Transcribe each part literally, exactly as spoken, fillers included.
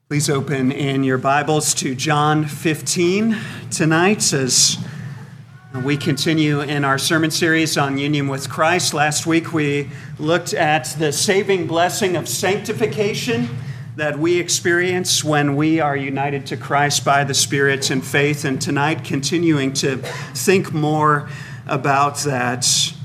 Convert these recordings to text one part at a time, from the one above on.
Please open in your Bibles to John fifteen tonight as we continue in our sermon series on union with Christ. Last week we looked at the saving blessing of sanctification that we experience when we are united to Christ by the Spirit in faith. And tonight, continuing to think more about that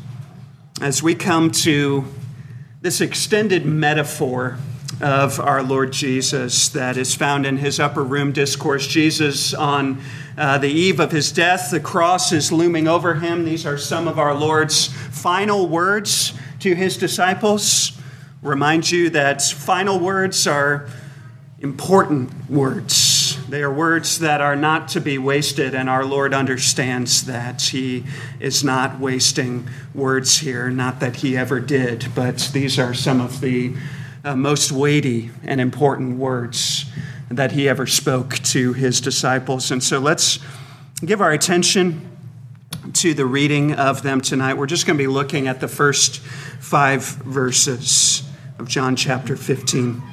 as we come to this extended metaphor of our Lord Jesus that is found in his upper room discourse. Jesus on uh, the eve of his death, the cross is looming over him. These are some of our Lord's final words to his disciples. Remind you that final words are important words. They are words that are not to be wasted, and our Lord understands that he is not wasting words here. Not that he ever did, but these are some of the Uh, most weighty and important words that he ever spoke to his disciples. And so let's give our attention to the reading of them tonight. We're just going to be looking at the first five verses of John chapter fifteen.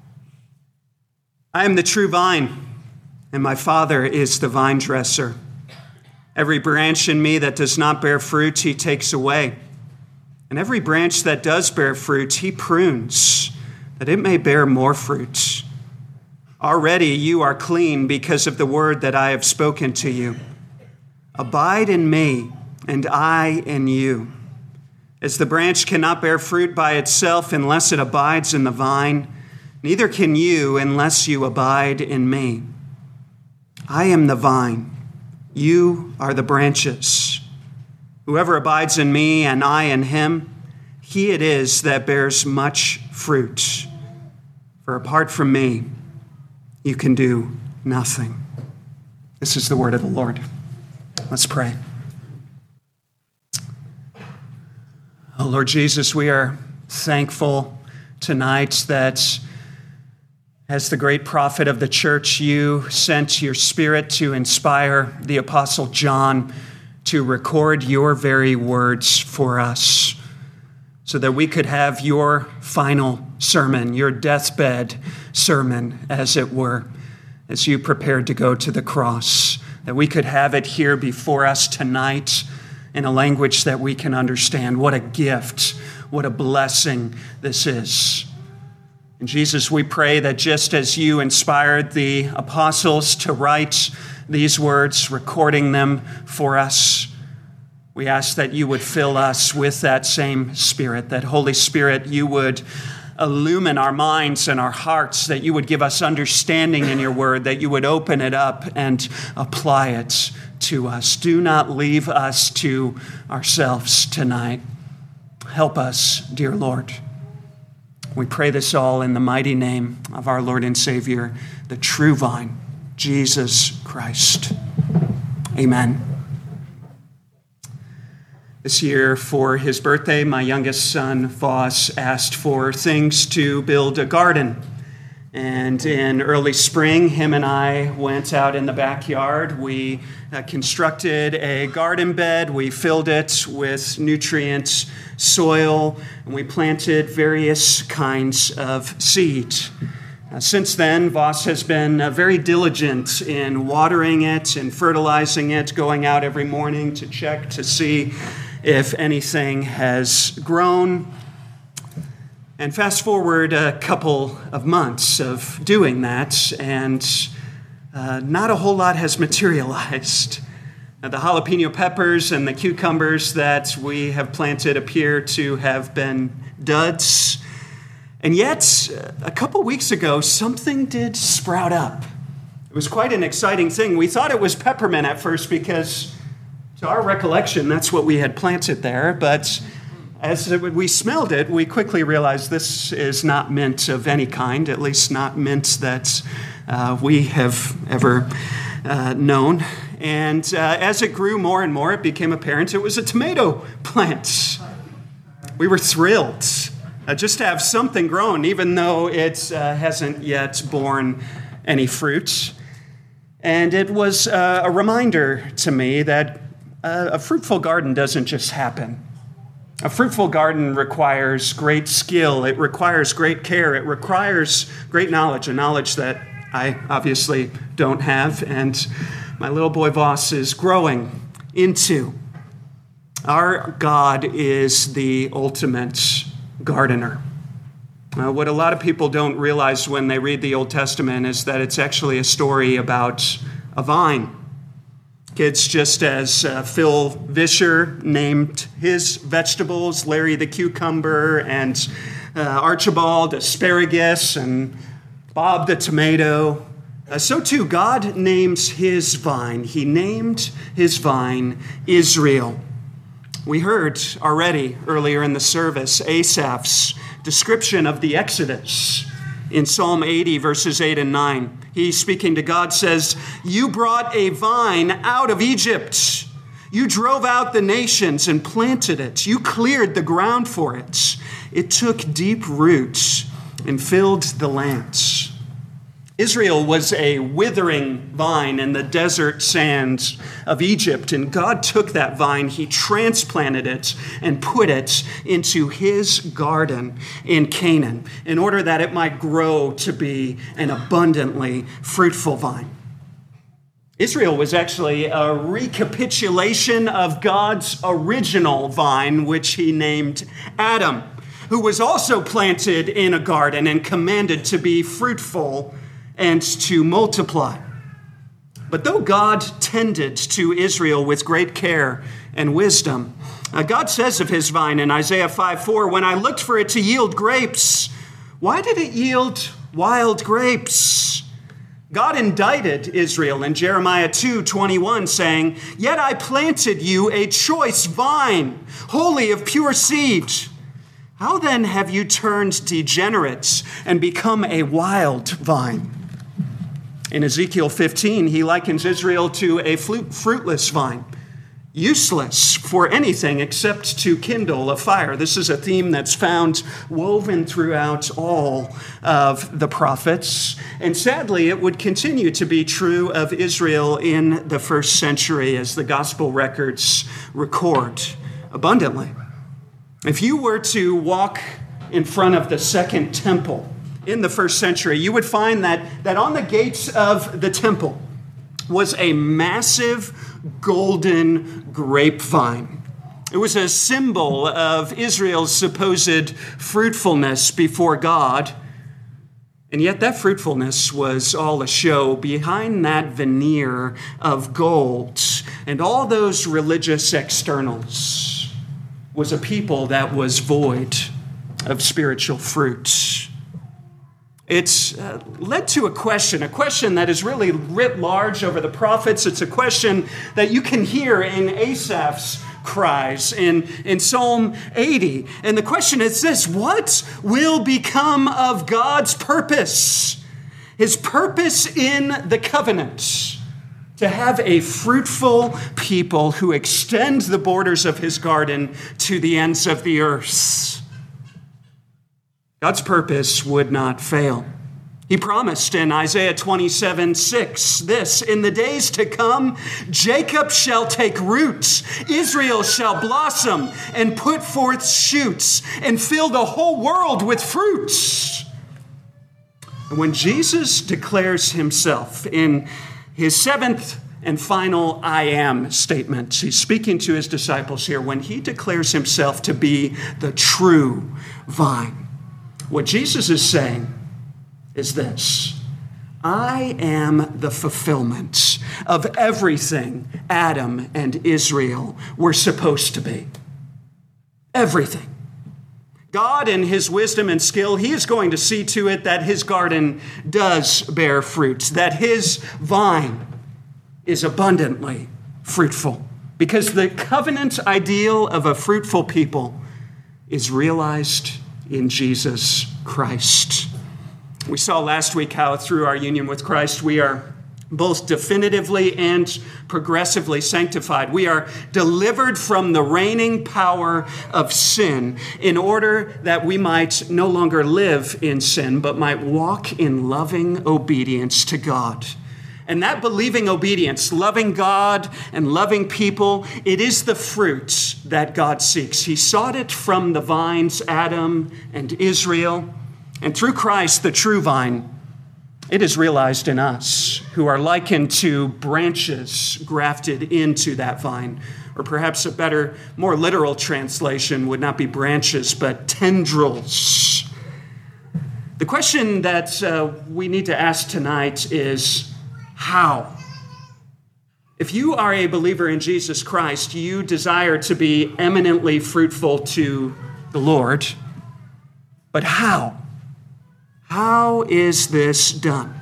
I am the true vine, and my Father is the vine dresser. Every branch in me that does not bear fruit, he takes away. And every branch that does bear fruit, he prunes, that it may bear more fruit. Already you are clean because of the word that I have spoken to you. Abide in me, and I in you. As the branch cannot bear fruit by itself unless it abides in the vine, neither can you unless you abide in me. I am the vine, you are the branches. Whoever abides in me and I in him, he it is that bears much fruit. For apart from me, you can do nothing. This is the word of the Lord. Let's pray. Oh, Lord Jesus, we are thankful tonight that as the great prophet of the church, you sent your Spirit to inspire the Apostle John to record your very words for us, so that we could have your final sermon, your deathbed sermon, as it were, as you prepared to go to the cross, that we could have it here before us tonight in a language that we can understand. What a gift, what a blessing this is. And Jesus, we pray that just as you inspired the apostles to write these words, recording them for us, we ask that you would fill us with that same Spirit, that Holy Spirit, you would illumine our minds and our hearts, that you would give us understanding in your word, that you would open it up and apply it to us. Do not leave us to ourselves tonight. Help us, dear Lord. We pray this all in the mighty name of our Lord and Savior, the true vine, Jesus Christ. Amen. This year, for his birthday, my youngest son, Voss, asked for things to build a garden. And in early spring, him and I went out in the backyard. We uh, constructed a garden bed. We filled it with nutrient soil, and we planted various kinds of seed. Uh, since then, Voss has been uh, very diligent in watering it and fertilizing it, going out every morning to check to see if anything has grown. And fast forward a couple of months of doing that, and uh, not a whole lot has materialized. Now, the jalapeno peppers and the cucumbers that we have planted appear to have been duds. And yet, a couple weeks ago, something did sprout up. It was quite an exciting thing. We thought it was peppermint at first because, to our recollection, that's what we had planted there. But as we smelled it, we quickly realized this is not mint of any kind, at least not mint that uh, we have ever uh, known. And uh, as it grew more and more, it became apparent it was a tomato plant. We were thrilled uh, just to have something grown, even though it uh, hasn't yet borne any fruit. And it was uh, a reminder to me that uh, a fruitful garden doesn't just happen. A fruitful garden requires great skill. It requires great care. It requires great knowledge, a knowledge that I obviously don't have, and my little boy Voss is growing into. Our God is the ultimate gardener. Uh, what a lot of people don't realize when they read the Old Testament is that it's actually a story about a vine. Kids, just as uh, Phil Vischer named his vegetables, Larry the cucumber, and uh, Archibald asparagus, and Bob the tomato, uh, so too God names his vine. He named his vine Israel. We heard already earlier in the service Asaph's description of the Exodus in Psalm eighty, verses eight and nine. He, speaking to God, says, "You brought a vine out of Egypt. You drove out the nations and planted it. You cleared the ground for it. It took deep roots and filled the lands." Israel was a withering vine in the desert sands of Egypt, and God took that vine, he transplanted it and put it into his garden in Canaan in order that it might grow to be an abundantly fruitful vine. Israel was actually a recapitulation of God's original vine, which he named Adam, who was also planted in a garden and commanded to be fruitful and to multiply. But though God tended to Israel with great care and wisdom, uh, God says of his vine in Isaiah five four, "When I looked for it to yield grapes, why did it yield wild grapes?" God indicted Israel in Jeremiah two twenty-one, saying, "Yet I planted you a choice vine, wholly of pure seed. How then have you turned degenerate and become a wild vine?" In Ezekiel fifteen, he likens Israel to a fruitless vine, useless for anything except to kindle a fire. This is a theme that's found woven throughout all of the prophets. And sadly, it would continue to be true of Israel in the first century, as the gospel records record abundantly. If you were to walk in front of the Second Temple in the first century, you would find that, that on the gates of the temple was a massive golden grapevine. It was a symbol of Israel's supposed fruitfulness before God. And yet that fruitfulness was all a show. Behind that veneer of gold and all those religious externals was a people that was void of spiritual fruit. It's uh, led to a question, a question that is really writ large over the prophets. It's a question that you can hear in Asaph's cries in, in Psalm eighty. And the question is this: what will become of God's purpose? His purpose in the covenant, to have a fruitful people who extend the borders of his garden to the ends of the earth. God's purpose would not fail. He promised in Isaiah twenty-seven six this: "In the days to come, Jacob shall take root, Israel shall blossom and put forth shoots and fill the whole world with fruits." And when Jesus declares himself in his seventh and final I am statement, he's speaking to his disciples here, when he declares himself to be the true vine, what Jesus is saying is this: I am the fulfillment of everything Adam and Israel were supposed to be. Everything. God, in his wisdom and skill, he is going to see to it that his garden does bear fruit, that his vine is abundantly fruitful, because the covenant ideal of a fruitful people is realized in Jesus Christ. We saw last week how through our union with Christ, we are both definitively and progressively sanctified. We are delivered from the reigning power of sin in order that we might no longer live in sin, but might walk in loving obedience to God. And that believing obedience, loving God and loving people, it is the fruit that God seeks. He sought it from the vines, Adam and Israel. And through Christ, the true vine, it is realized in us who are likened to branches grafted into that vine. Or perhaps a better, more literal translation would not be branches, but tendrils. The question that uh, we need to ask tonight is, how? If you are a believer in Jesus Christ, you desire to be eminently fruitful to the Lord. But how? How is this done?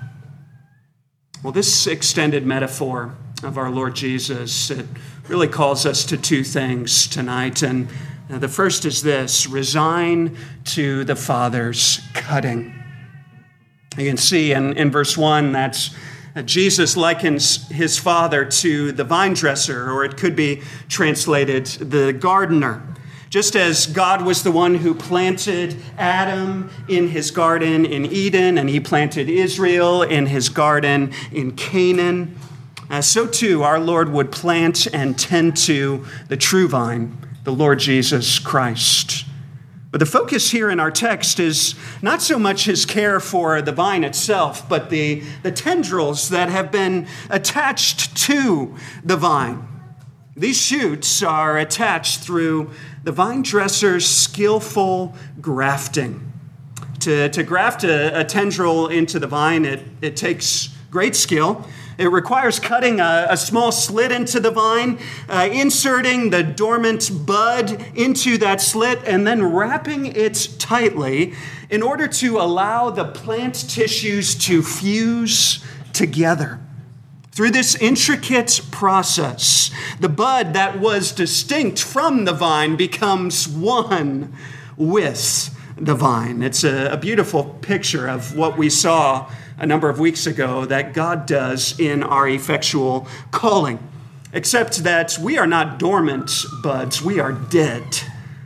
Well, this extended metaphor of our Lord Jesus, it really calls us to two things tonight. And the first is this: resign to the Father's cutting. You can see in, in verse one that Jesus likens his Father to the vine dresser, or it could be translated the gardener. Just as God was the one who planted Adam in his garden in Eden, and he planted Israel in his garden in Canaan, Uh, so too, our Lord would plant and tend to the true vine, the Lord Jesus Christ. But the focus here in our text is not so much his care for the vine itself, but the, the tendrils that have been attached to the vine. These shoots are attached through the vine dresser's skillful grafting. To, to graft a, a tendril into the vine, it, it takes great skill. It requires cutting a, a small slit into the vine, uh, inserting the dormant bud into that slit, and then wrapping it tightly in order to allow the plant tissues to fuse together. Through this intricate process, the bud that was distinct from the vine becomes one with the vine. It's a, a beautiful picture of what we saw a number of weeks ago that God does in our effectual calling. Except that we are not dormant buds, we are dead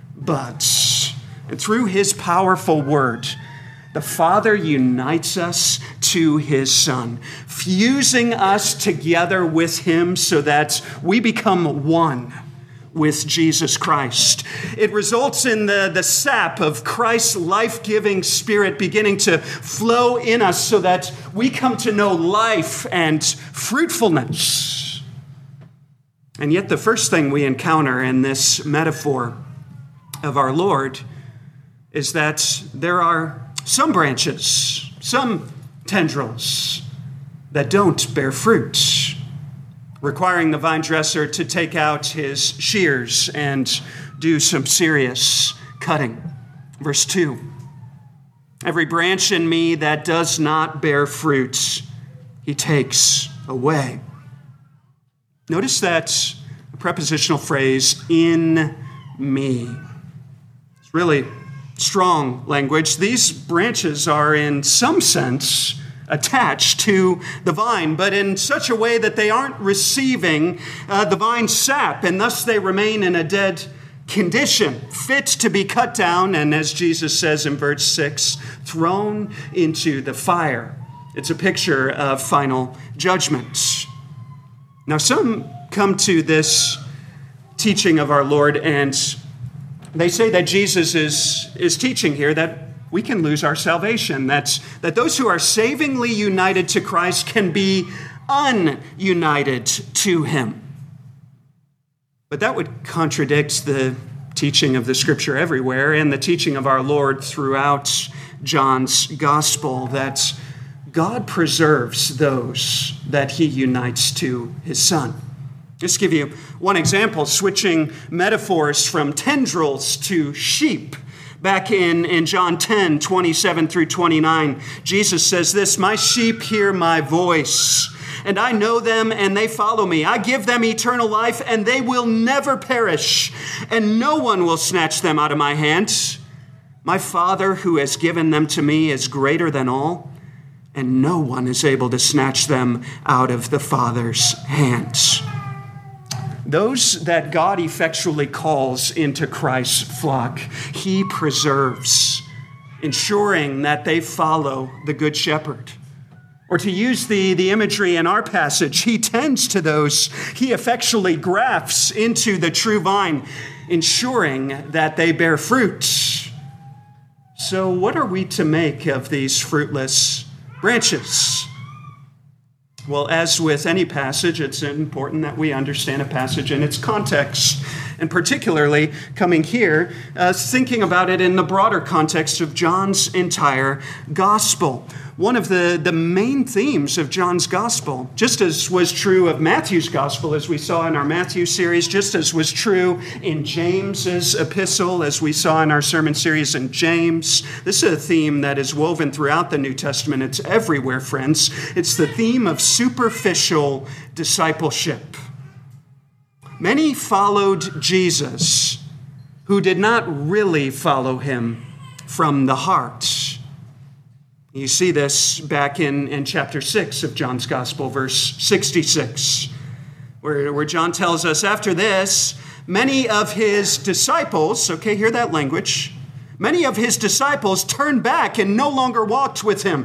buds. And through his powerful word, the Father unites us to his Son, fusing us together with him so that we become one with Jesus Christ. It results in the, the sap of Christ's life-giving Spirit beginning to flow in us so that we come to know life and fruitfulness. And yet the first thing we encounter in this metaphor of our Lord is that there are some branches, some tendrils that don't bear fruit, requiring the vine dresser to take out his shears and do some serious cutting. Verse two, every branch in me that does not bear fruit, he takes away. Notice that prepositional phrase, in me. It's really strong language. These branches are in some sense attached to the vine, but in such a way that they aren't receiving uh, the vine's sap, and thus they remain in a dead condition, fit to be cut down, and as Jesus says in verse six, thrown into the fire. It's a picture of final judgment. Now, some come to this teaching of our Lord, and they say that Jesus is, is teaching here that we can lose our salvation. That's, that those who are savingly united to Christ can be ununited to him. But that would contradict the teaching of the Scripture everywhere and the teaching of our Lord throughout John's Gospel, that God preserves those that he unites to his Son. Just give you one example, switching metaphors from tendrils to sheep. Back in, in John ten, twenty-seven through twenty-nine, Jesus says this, "My sheep hear my voice, and I know them, and they follow me. I give them eternal life, and they will never perish, and no one will snatch them out of my hand. My Father who has given them to me is greater than all, and no one is able to snatch them out of the Father's hands." Those that God effectually calls into Christ's flock, he preserves, ensuring that they follow the Good Shepherd. Or to use the, the imagery in our passage, he tends to those he effectually grafts into the true vine, ensuring that they bear fruit. So what are we to make of these fruitless branches. Well, as with any passage, it's important that we understand a passage in its context, and particularly coming here, uh, thinking about it in the broader context of John's entire gospel. One of the, the main themes of John's gospel, just as was true of Matthew's gospel, as we saw in our Matthew series, just as was true in James's epistle, as we saw in our sermon series in James. This is a theme that is woven throughout the New Testament. It's everywhere, friends. It's the theme of superficial discipleship. Many followed Jesus who did not really follow him from the heart. You see this back in, in chapter six of John's Gospel, verse sixty-six, where, where John tells us, after this, many of his disciples, okay, hear that language, many of his disciples turned back and no longer walked with him.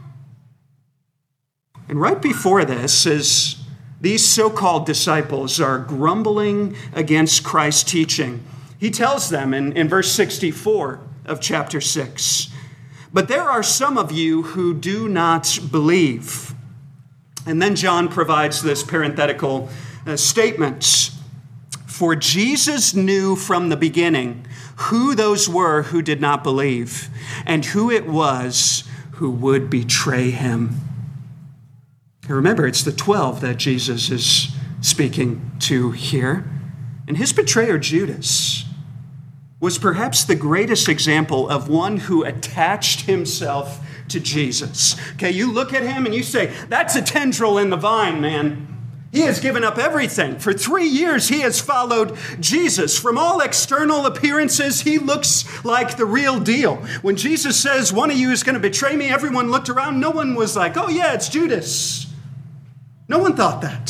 And right before this is these so-called disciples are grumbling against Christ's teaching. He tells them in, in verse sixty-four of chapter six, but there are some of you who do not believe. And then John provides this parenthetical uh, statement. For Jesus knew from the beginning who those were who did not believe and who it was who would betray him. Remember, it's the twelve that Jesus is speaking to here. And his betrayer, Judas, was perhaps the greatest example of one who attached himself to Jesus. Okay, you look at him and you say, that's a tendril in the vine, man. He has given up everything. For three years, he has followed Jesus. From all external appearances, he looks like the real deal. When Jesus says, one of you is going to betray me, everyone looked around. No one was like, oh yeah, it's Judas. No one thought that.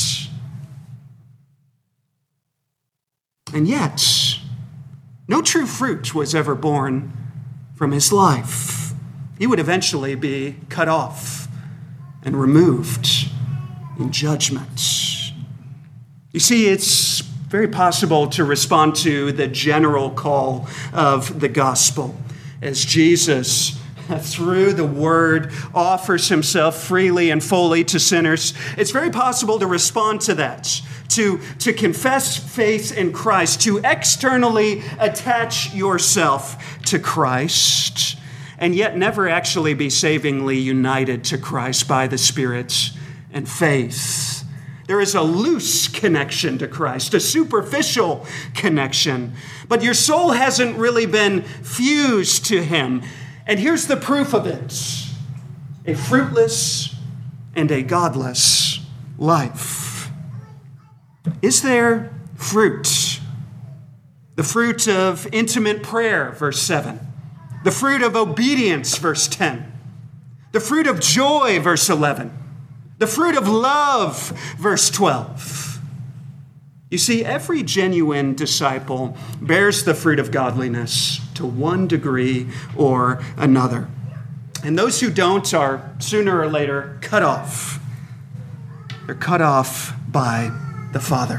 And yet, no true fruit was ever born from his life. He would eventually be cut off and removed in judgment. You see, it's very possible to respond to the general call of the gospel as Jesus, through the word, offers himself freely and fully to sinners. It's very possible to respond to that, to, to confess faith in Christ, to externally attach yourself to Christ, and yet never actually be savingly united to Christ by the Spirit and faith. There is a loose connection to Christ, a superficial connection, but your soul hasn't really been fused to him. And here's the proof of it: a fruitless and a godless life. Is there fruit? The fruit of intimate prayer, verse seven. The fruit of obedience, verse ten. The fruit of joy, verse eleven. The fruit of love, verse twelve. You see, every genuine disciple bears the fruit of godliness to one degree or another. And those who don't are sooner or later cut off. They're cut off by the Father.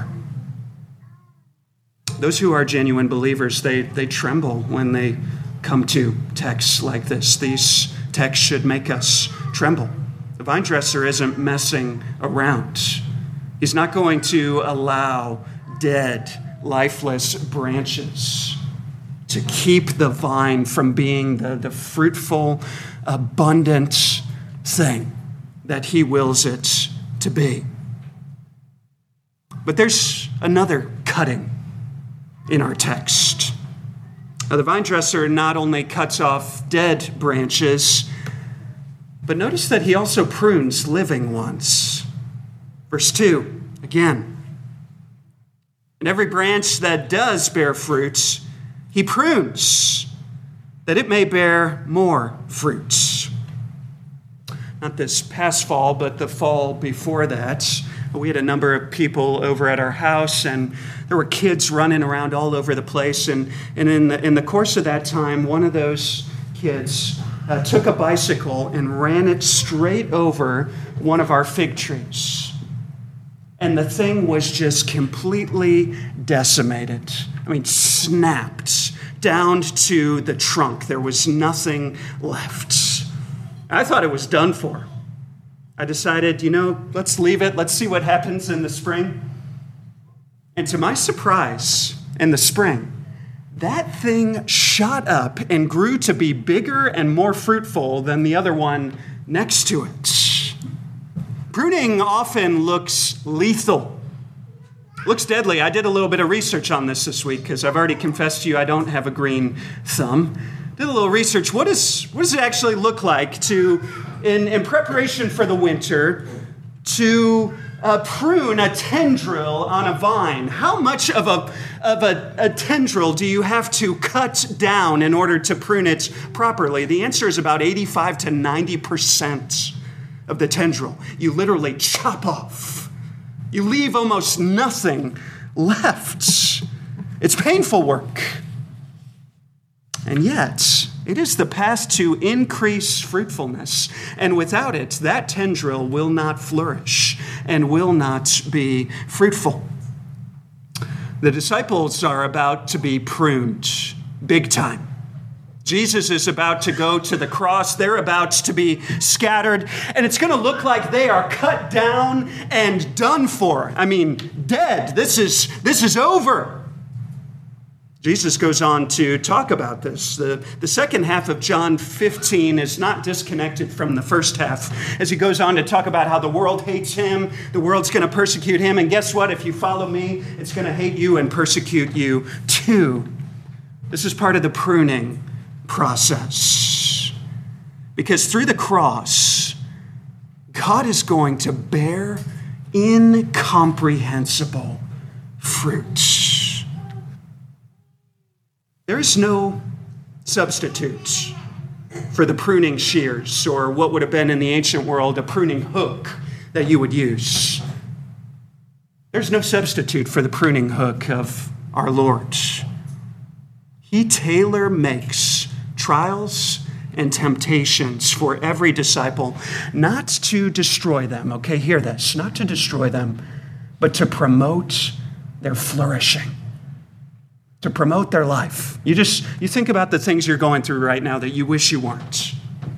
Those who are genuine believers, they, they tremble when they come to texts like this. These texts should make us tremble. The vine dresser isn't messing around. He's not going to allow dead, lifeless branches to keep the vine from being the, the fruitful, abundant thing that he wills it to be. But there's another cutting in our text. Now, the vine dresser not only cuts off dead branches, but notice that he also prunes living ones. Verse two, again. And every branch that does bear fruits, he prunes, that it may bear more fruits. Not this past fall, but the fall before that. We had a number of people over at our house, and there were kids running around all over the place. And, and in, the, in the course of that time, one of those kids uh, took a bicycle and ran it straight over one of our fig trees. And the thing was just completely decimated. I mean, snapped down to the trunk. There was nothing left. I thought it was done for. I decided, you know, let's leave it. Let's see what happens in the spring. And to my surprise, in the spring, that thing shot up and grew to be bigger and more fruitful than the other one next to it. Pruning often looks lethal, looks deadly. I did a little bit of research on this this week because I've already confessed to you I don't have a green thumb. Did a little research. What, is, what does it actually look like to, in, in preparation for the winter, to uh, prune a tendril on a vine? How much of a of a, a tendril do you have to cut down in order to prune it properly? The answer is about eighty-five to ninety percent of the tendril. You literally chop off. You leave almost nothing left. It's painful work. And yet, it is the path to increase fruitfulness. And without it, that tendril will not flourish and will not be fruitful. The disciples are about to be pruned big time. Jesus is about to go to the cross. They're about to be scattered. And it's going to look like they are cut down and done for. I mean, dead. This is, this is over. Jesus goes on to talk about this. The, the second half of John fifteen is not disconnected from the first half, as he goes on to talk about how the world hates him, the world's going to persecute him, and guess what? If you follow me, it's going to hate you and persecute you too. This is part of the pruning process. Because through the cross, God is going to bear incomprehensible fruit. There is no substitute for the pruning shears, or what would have been in the ancient world a pruning hook that you would use. There's no substitute for the pruning hook of our Lord. He tailor makes trials and temptations for every disciple, not to destroy them, okay, hear this, not to destroy them, but to promote their flourishing. To promote their life. You just, you think about the things you're going through right now that you wish you weren't.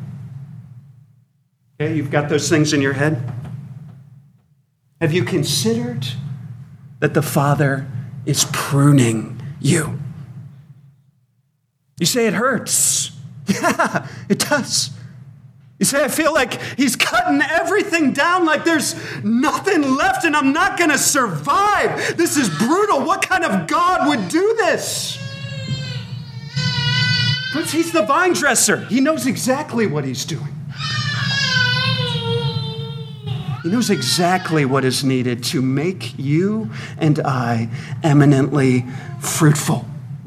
Okay, you've got those things in your head. Have you considered that the Father is pruning you? You say it hurts. Yeah, it does. You say, I feel like he's cutting everything down, like there's nothing left and I'm not going to survive. This is brutal. What kind of God would do this? Because he's the vine dresser. He knows exactly what he's doing. He knows exactly what is needed to make you and I eminently fruitful.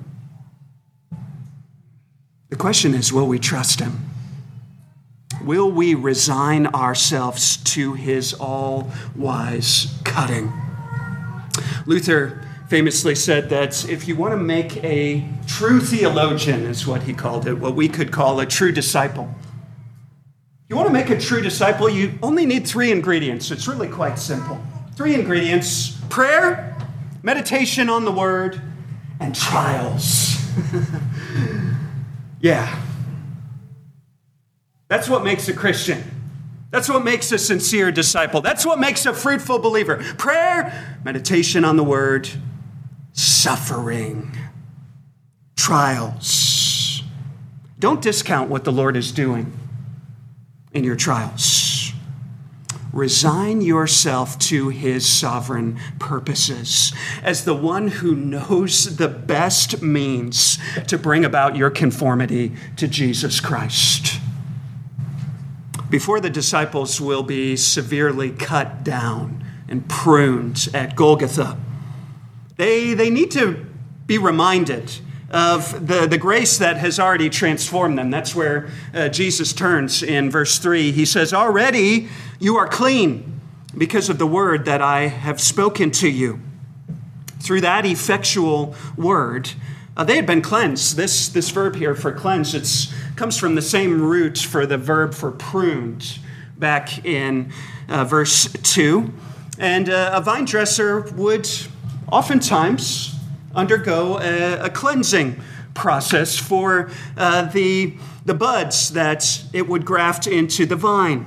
The question is, will we trust him? Will we resign ourselves to his all-wise cutting? Luther famously said that if you want to make a true theologian, is what he called it, what we could call a true disciple. If you want to make a true disciple, you only need three ingredients. It's really quite simple. Three ingredients: prayer, meditation on the word, and trials. Yeah. That's what makes a Christian. That's what makes a sincere disciple. That's what makes a fruitful believer. Prayer, meditation on the word, suffering, trials. Don't discount what the Lord is doing in your trials. Resign yourself to his sovereign purposes as the one who knows the best means to bring about your conformity to Jesus Christ. Before the disciples will be severely cut down and pruned at Golgotha, they, they need to be reminded of the, the grace that has already transformed them. That's where uh, Jesus turns in verse three. He says, already you are clean because of the word that I have spoken to you. Through that effectual word, uh, they had been cleansed. This, this verb here for cleanse, it's comes from the same root for the verb for pruned back in uh, verse two. And uh, a vine dresser would oftentimes undergo a, a cleansing process for uh, the, the buds that it would graft into the vine.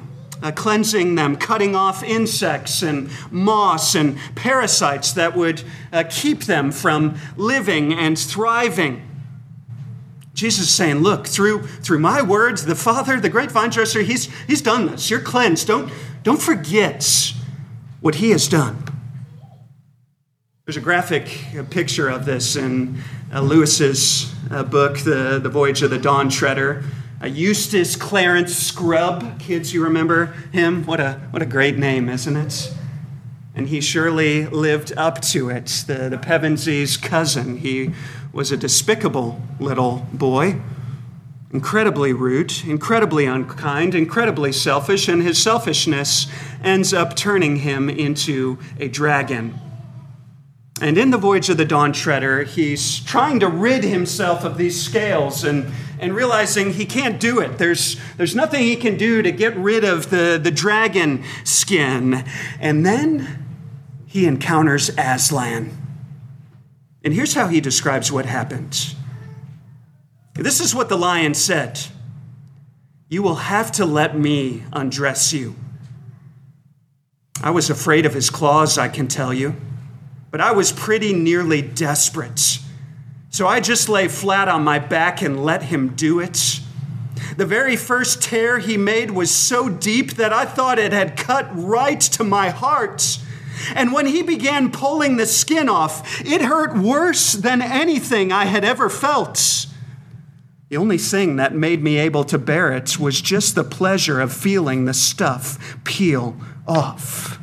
uh, cleansing them, cutting off insects and moss and parasites that would uh, keep them from living and thriving. Jesus is saying, look, through, through my words, the Father, the great vine dresser, he's, he's done this. You're cleansed. Don't, don't forget what he has done. There's a graphic picture of this in uh, Lewis's uh, book, the, the Voyage of the Dawn Treader. Uh, Eustace Clarence Scrubb. Kids, you remember him? What a, what a great name, isn't it? And he surely lived up to it. The, the Pevensies' cousin. He was a despicable little boy, incredibly rude, incredibly unkind, incredibly selfish, and his selfishness ends up turning him into a dragon. And in the Voyage of the Dawn Treader, he's trying to rid himself of these scales and, and realizing he can't do it. There's, there's nothing he can do to get rid of the, the dragon skin. And then he encounters Aslan. And here's how he describes what happened. This is what the lion said. You will have to let me undress you. I was afraid of his claws, I can tell you. But I was pretty nearly desperate. So I just lay flat on my back and let him do it. The very first tear he made was so deep that I thought it had cut right to my heart. And when he began pulling the skin off, it hurt worse than anything I had ever felt. The only thing that made me able to bear it was just the pleasure of feeling the stuff peel off.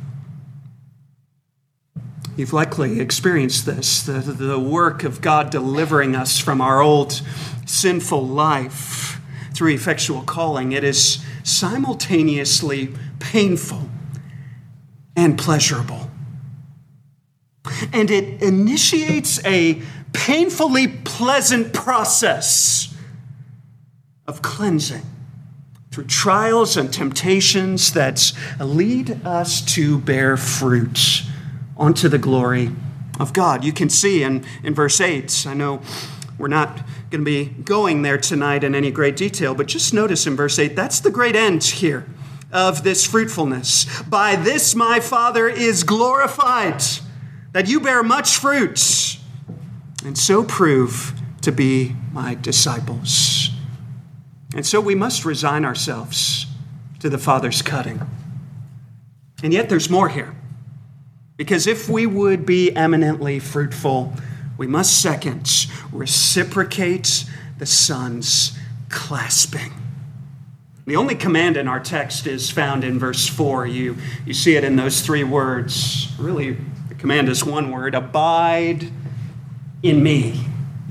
You've likely experienced this, the, the work of God delivering us from our old sinful life through effectual calling. It is simultaneously painful and pleasurable. And it initiates a painfully pleasant process of cleansing through trials and temptations that lead us to bear fruit unto the glory of God. You can see in, in verse eight, I know we're not going to be going there tonight in any great detail, but just notice in verse eight, that's the great end here of this fruitfulness. By this my Father is glorified, that you bear much fruit, and so prove to be my disciples. And so we must resign ourselves to the Father's cutting. And yet there's more here. Because if we would be eminently fruitful, we must second reciprocate the Son's clasping. The only command in our text is found in verse four. You, you see it in those three words. Really, the command is one word: abide in me.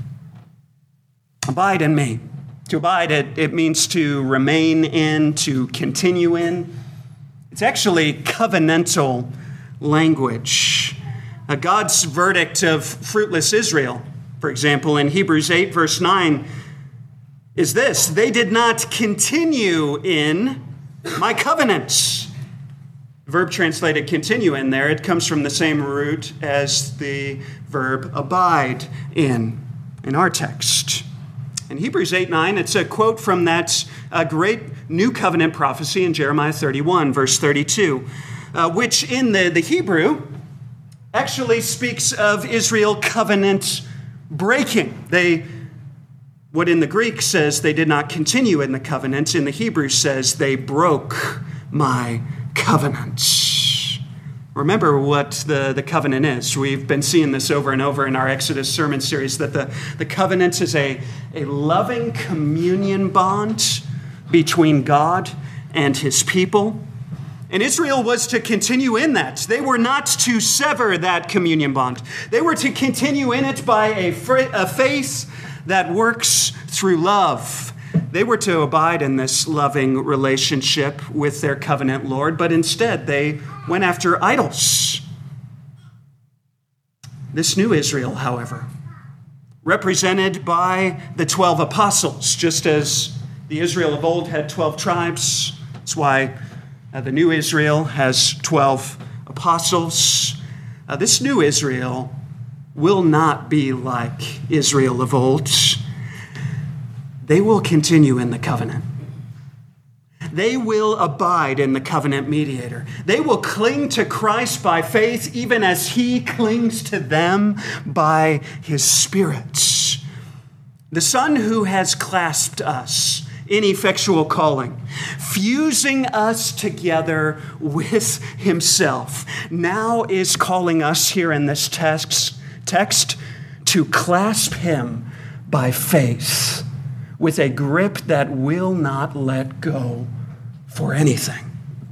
Abide in me. To abide, it, it means to remain in, to continue in. It's actually covenantal language. Uh, God's verdict of fruitless Israel, for example, in Hebrews eight, verse nine, is this: they did not continue in my covenants. The verb translated continue in there, it comes from the same root as the verb abide in, in our text. In Hebrews eight nine, it's a quote from that uh, great new covenant prophecy in Jeremiah thirty-one, verse thirty-two, uh, which in the, the Hebrew actually speaks of Israel covenant breaking. They, what in the Greek says they did not continue in the covenant, in the Hebrew says they broke my covenant. Remember what the, the covenant is. We've been seeing this over and over in our Exodus sermon series, that the, the covenant is a, a loving communion bond between God and his people. And Israel was to continue in that. They were not to sever that communion bond. They were to continue in it by a, a faith that works through love. They were to abide in this loving relationship with their covenant Lord, but instead they went after idols. This new Israel, however, represented by the twelve apostles, just as the Israel of old had twelve tribes. That's why uh, the new Israel has twelve apostles. Uh, this new Israel will not be like Israel of old. They will continue in the covenant. they will abide in the covenant mediator. They will cling to Christ by faith, even as he clings to them by his Spirit. The Son who has clasped us in effectual calling, fusing us together with himself, now is calling us here in this text, text to clasp him by faith with a grip that will not let go for anything.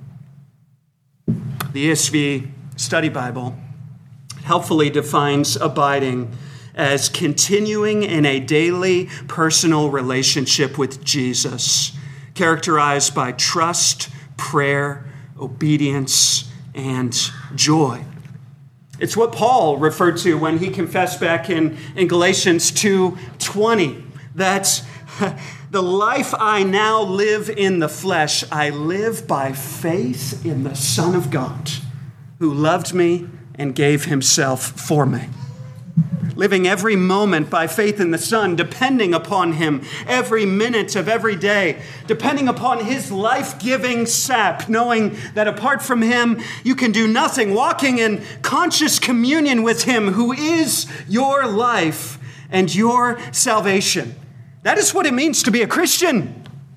The E S V Study Bible helpfully defines abiding as continuing in a daily personal relationship with Jesus, characterized by trust, prayer, obedience, and joy. It's what Paul referred to when he confessed back in, in Galatians two twenty, that the life I now live in the flesh, I live by faith in the Son of God, who loved me and gave himself for me. Living every moment by faith in the Son, depending upon him every minute of every day, depending upon his life-giving sap, knowing that apart from him, you can do nothing, walking in conscious communion with him who is your life and your salvation. That is what it means to be a Christian.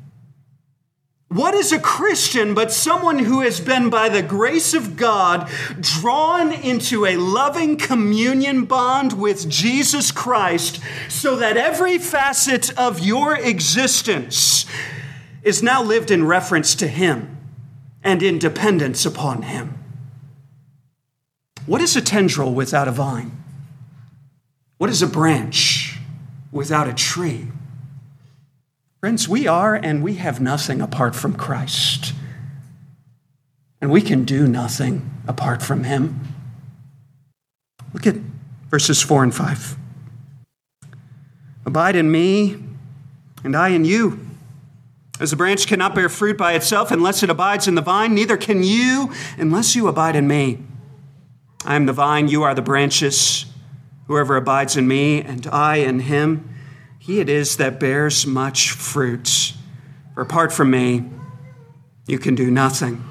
What is a Christian but someone who has been, by the grace of God, drawn into a loving communion bond with Jesus Christ so that every facet of your existence is now lived in reference to him and in dependence upon him? What is a tendril without a vine? What is a branch without a tree? Friends, we are and we have nothing apart from Christ. And we can do nothing apart from him. Look at verses four and five. Abide in me, and I in you. As a branch cannot bear fruit by itself unless it abides in the vine, neither can you unless you abide in me. I am the vine, you are the branches. Whoever abides in me, and I in him, he it is that bears much fruit. For apart from me, you can do nothing.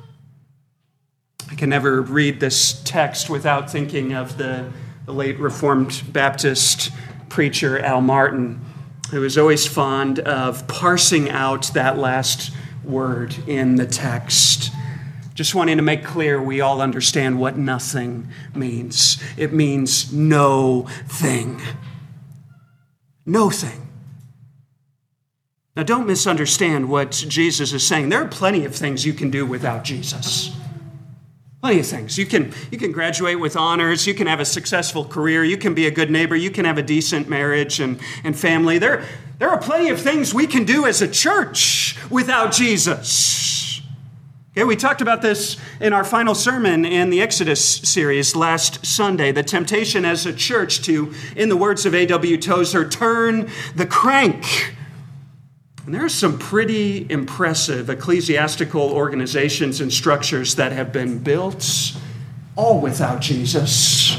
I can never read this text without thinking of the, the late Reformed Baptist preacher Al Martin, who was always fond of parsing out that last word in the text. Just wanting to make clear we all understand what nothing means. It means no thing. No thing. Now, don't misunderstand what Jesus is saying. There are plenty of things you can do without Jesus. Plenty of things. You can, you can graduate with honors. You can have a successful career. You can be a good neighbor. You can have a decent marriage and, and family. There, there are plenty of things we can do as a church without Jesus. Okay, we talked about this in our final sermon in the Exodus series last Sunday. The temptation as a church to, in the words of A W Tozer, turn the crank. And there are some pretty impressive ecclesiastical organizations and structures that have been built all without Jesus.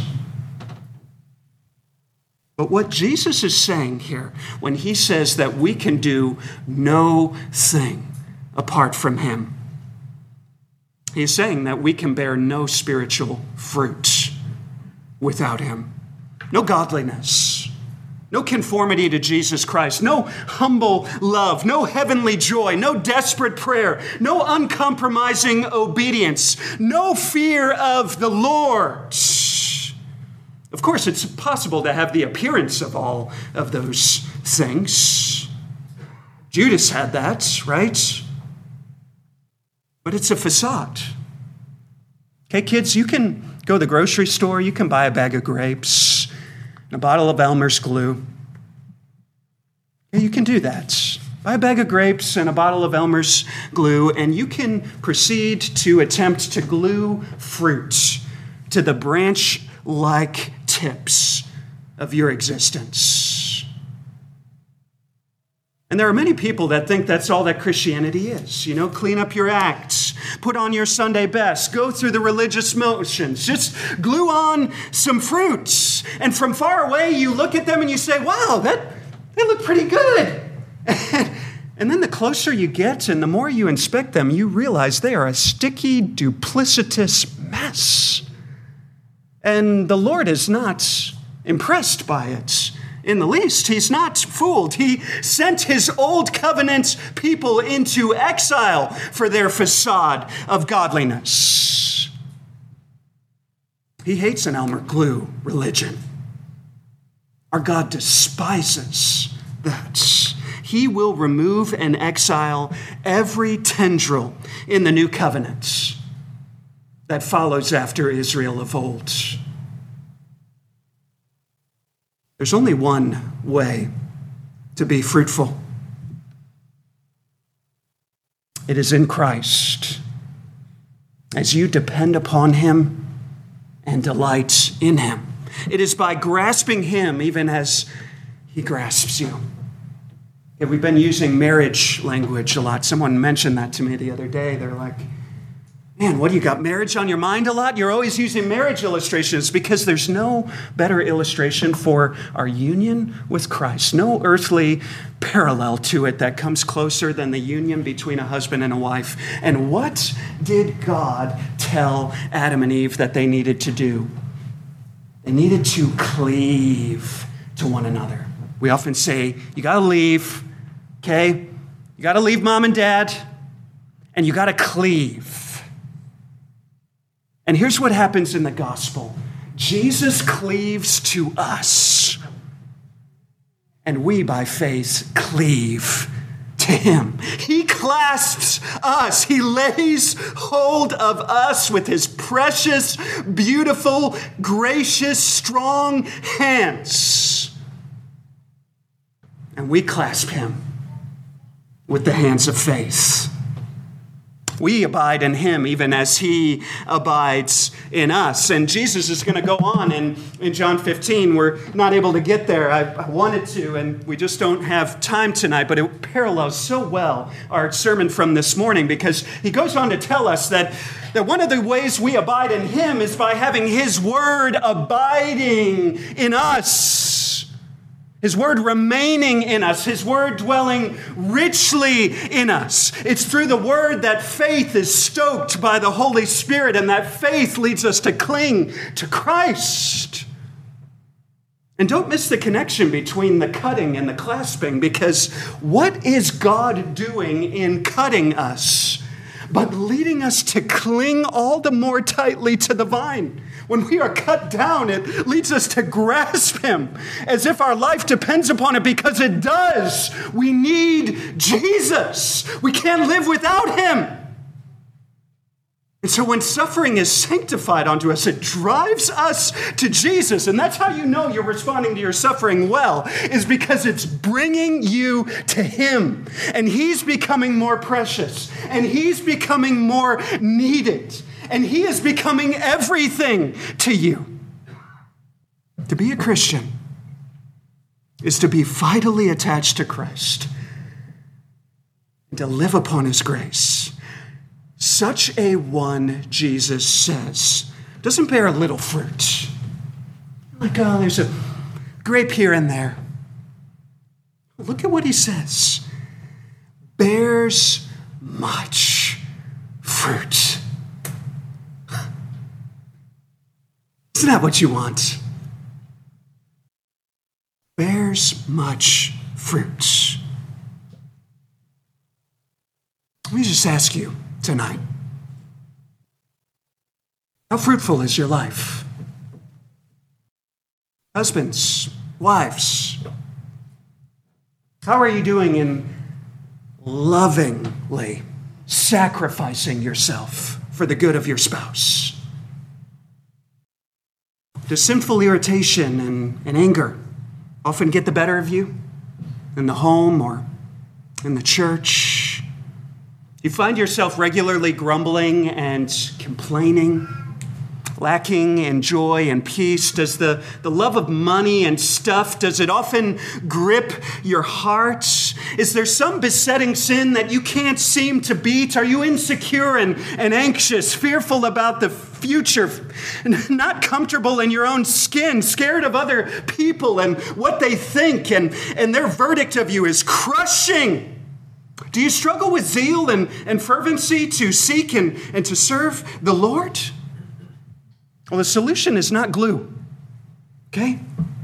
But what Jesus is saying here when he says that we can do no thing apart from him, he's saying that we can bear no spiritual fruit without him. No godliness, no conformity to Jesus Christ, no humble love, no heavenly joy, no desperate prayer, no uncompromising obedience, no fear of the Lord. Of course, it's possible to have the appearance of all of those things. Judas had that, right? But it's a facade. Okay, kids, you can go to the grocery store, you can buy a bag of grapes, and a bottle of Elmer's glue. Okay, you can do that. Buy a bag of grapes and a bottle of Elmer's glue, and you can proceed to attempt to glue fruit to the branch-like tips of your existence. And there are many people that think that's all that Christianity is. You know, clean up your acts, put on your Sunday best, go through the religious motions, just glue on some fruits. And from far away, you look at them and you say, wow, that they look pretty good. And then the closer you get and the more you inspect them, you realize they are a sticky, duplicitous mess. And the Lord is not impressed by it in the least. He's not fooled. He sent his old covenant people into exile for their facade of godliness. He hates an Elmer Glue religion. Our God despises that. He will remove and exile every tendril in the new covenant that follows after Israel of old. There's only one way to be fruitful. It is in Christ. As you depend upon him and delight in him. It is by grasping him even as he grasps you. Okay, we've been using marriage language a lot. Someone mentioned that to me the other day. They're like, man, what do you got, marriage on your mind a lot? You're always using marriage illustrations because there's no better illustration for our union with Christ. No earthly parallel to it that comes closer than the union between a husband and a wife. And what did God tell Adam and Eve that they needed to do? They needed to cleave to one another. We often say, you got to leave, okay? You got to leave mom and dad, and you got to cleave. And here's what happens in the gospel. Jesus cleaves to us, and we, by faith, cleave to him. He clasps us. He lays hold of us with his precious, beautiful, gracious, strong hands. And we clasp him with the hands of faith. We abide in him even as he abides in us. And Jesus is going to go on in, in John fifteen. We're not able to get there. I, I wanted to, and we just don't have time tonight. But it parallels so well our sermon from this morning because he goes on to tell us that, that one of the ways we abide in him is by having his word abiding in us. His word remaining in us, his word dwelling richly in us. It's through the word that faith is stoked by the Holy Spirit, and that faith leads us to cling to Christ. And don't miss the connection between the cutting and the clasping, because what is God doing in cutting us? But leading us to cling all the more tightly to the vine. When we are cut down, it leads us to grasp him as if our life depends upon it, because it does. We need Jesus. We can't live without him. And so when suffering is sanctified onto us, it drives us to Jesus. And that's how you know you're responding to your suffering well, is because it's bringing you to him. And he's becoming more precious. And he's becoming more needed. And he is becoming everything to you. To be a Christian is to be vitally attached to Christ and to live upon his grace. Such a one, Jesus says, doesn't bear a little fruit. Like, oh, there's a grape here and there. Look at what he says. Bears much fruit. Isn't that what you want? Bears much fruit. Let me just ask you tonight, how fruitful is your life? Husbands, wives, how are you doing in lovingly sacrificing yourself for the good of your spouse? Does sinful irritation and, and anger often get the better of you in the home or in the church? You find yourself regularly grumbling and complaining, lacking in joy and peace. Does the, the love of money and stuff, does it often grip your heart? Is there some besetting sin that you can't seem to beat? Are you insecure and, and anxious, fearful about the future, not comfortable in your own skin, scared of other people and what they think, and, and their verdict of you is crushing? Do you struggle with zeal and, and fervency to seek and, and to serve the Lord? Well, the solution is not glue, okay?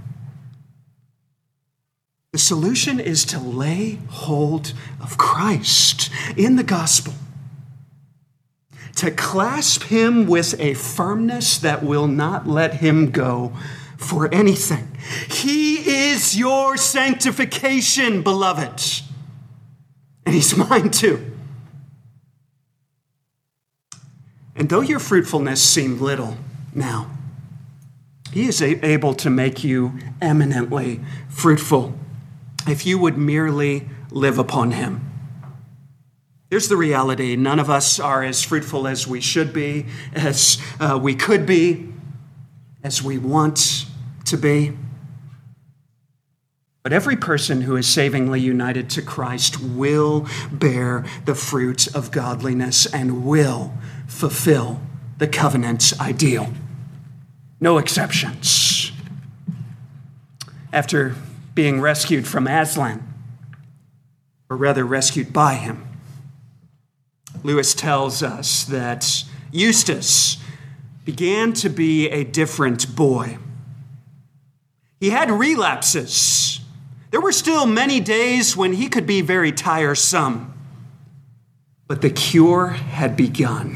The solution is to lay hold of Christ in the gospel, to clasp him with a firmness that will not let him go for anything. He is your sanctification, beloved. And he's mine too. And though your fruitfulness seemed little now, he is able to make you eminently fruitful if you would merely live upon him. Here's the reality. None of us are as fruitful as we should be, as uh, we could be, as we want to be. But every person who is savingly united to Christ will bear the fruit of godliness and will fulfill the covenant's ideal. No exceptions. After being rescued from Aslan, or rather rescued by him, Lewis tells us that Eustace began to be a different boy. He had relapses. There were still many days when he could be very tiresome, but the cure had begun.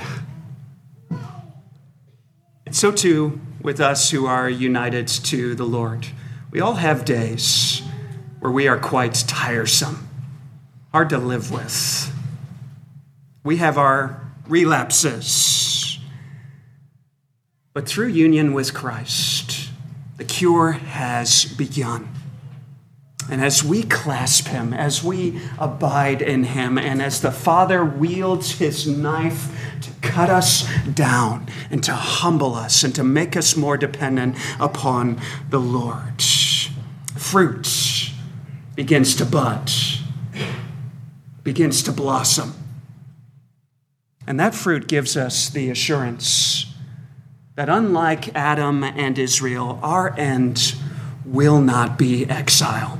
And so too with us who are united to the Lord. We all have days where we are quite tiresome, hard to live with. We have our relapses. But through union with Christ, the cure has begun. And as we clasp him, as we abide in him, and as the Father wields his knife to cut us down and to humble us and to make us more dependent upon the Lord, fruit begins to bud, begins to blossom. And that fruit gives us the assurance that unlike Adam and Israel, our end will not be exile.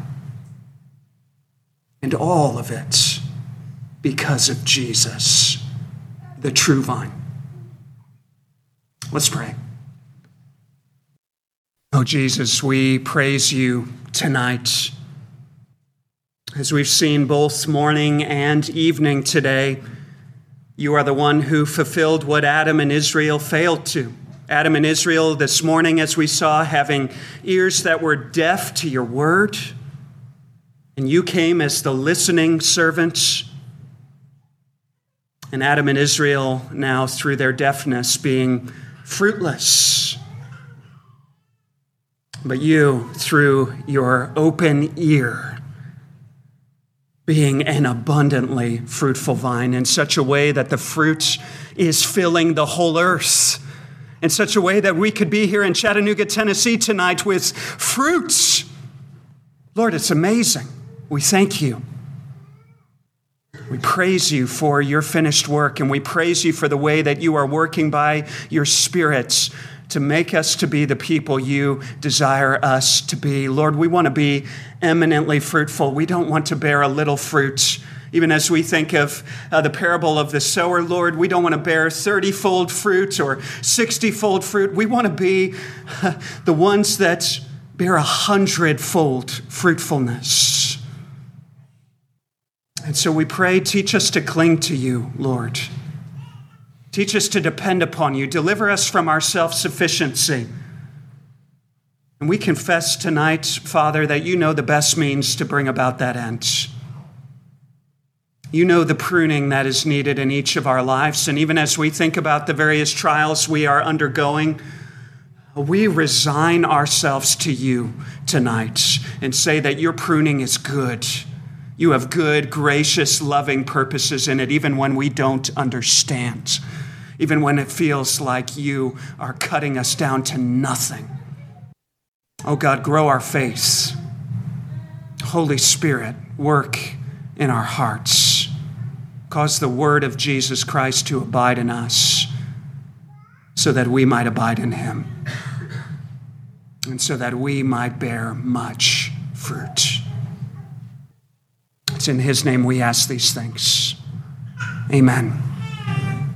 And all of it because of Jesus, the true vine. Let's pray. Oh, Jesus, we praise you tonight. As we've seen both morning and evening today, you are the one who fulfilled what Adam and Israel failed to. Adam and Israel this morning, as we saw, having ears that were deaf to your word. And you came as the listening servant. And Adam and Israel now, through their deafness, being fruitless. But you, through your open ear, being an abundantly fruitful vine in such a way that the fruit is filling the whole earth. In such a way that we could be here in Chattanooga, Tennessee tonight with fruits. Lord, it's amazing. We thank you. We praise you for your finished work, and we praise you for the way that you are working by your Spirit to make us to be the people you desire us to be. Lord, we want to be eminently fruitful. We don't want to bear a little fruit. Even as we think of uh, the parable of the sower, Lord, we don't want to bear thirty-fold fruit or sixty-fold fruit. We want to be uh, the ones that bear a hundred-fold fruitfulness. And so we pray, teach us to cling to you, Lord. Teach us to depend upon you. Deliver us from our self-sufficiency. And we confess tonight, Father, that you know the best means to bring about that end. You know the pruning that is needed in each of our lives. And even as we think about the various trials we are undergoing, we resign ourselves to you tonight and say that your pruning is good. You have good, gracious, loving purposes in it, even when we don't understand, even when it feels like you are cutting us down to nothing. Oh God, grow our faith. Holy Spirit, work in our hearts. Cause the word of Jesus Christ to abide in us so that we might abide in him and so that we might bear much fruit. It's It's in his name we ask these things. Amen.